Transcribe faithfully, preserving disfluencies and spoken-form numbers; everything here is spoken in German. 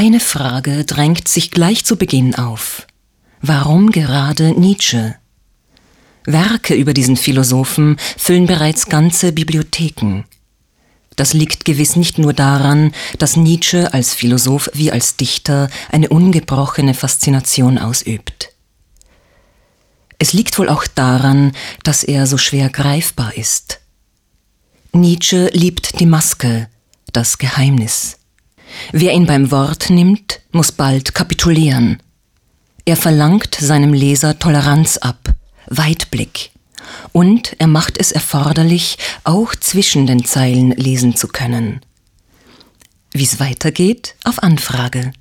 Eine Frage drängt sich gleich zu Beginn auf. Warum gerade Nietzsche? Werke über diesen Philosophen füllen bereits ganze Bibliotheken. Das liegt gewiss nicht nur daran, dass Nietzsche als Philosoph wie als Dichter eine ungebrochene Faszination ausübt. Es liegt wohl auch daran, dass er so schwer greifbar ist. Nietzsche liebt die Maske, das Geheimnis. Wer ihn beim Wort nimmt, muss bald kapitulieren. Er verlangt seinem Leser Toleranz ab, Weitblick. Und er macht es erforderlich, auch zwischen den Zeilen lesen zu können. Wie es weitergeht, auf Anfrage.